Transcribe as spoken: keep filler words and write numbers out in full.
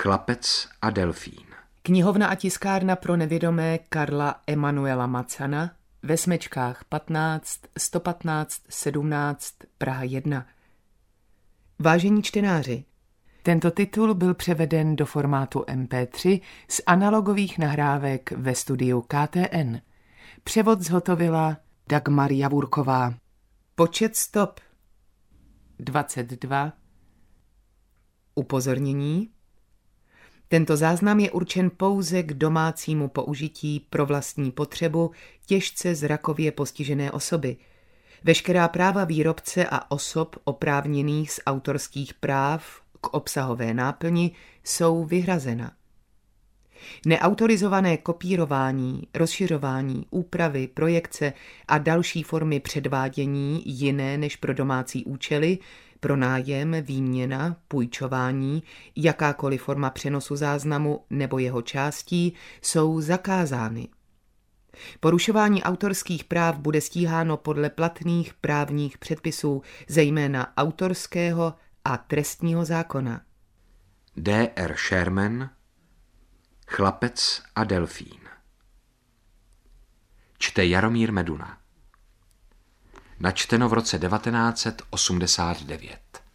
Chlapec a delfín. Knihovna a tiskárna pro nevědomé Karla Emanuela Macana ve Smečkách patnáct, sto patnáct, sedmnáct, Praha jedna. Vážení čtenáři, tento titul byl převeden do formátu em pé tři z analogových nahrávek ve studiu K T N. Převod zhotovila Dagmar Javurková. Počet stop dvacet dva. Upozornění. Tento záznam je určen pouze k domácímu použití pro vlastní potřebu těžce zrakově postižené osoby. Veškerá práva výrobce a osob oprávněných z autorských práv k obsahové náplni jsou vyhrazena. Neautorizované kopírování, rozšiřování, úpravy, projekce a další formy předvádění jiné než pro domácí účely, pronájem, výměna, půjčování, jakákoliv forma přenosu záznamu nebo jeho částí jsou zakázány. Porušování autorských práv bude stíháno podle platných právních předpisů, zejména autorského a trestního zákona. D R Sherman, Chlapec a delfín. Čte Jaromír Meduna. Načteno v roce devatenáct set osmdesát devět.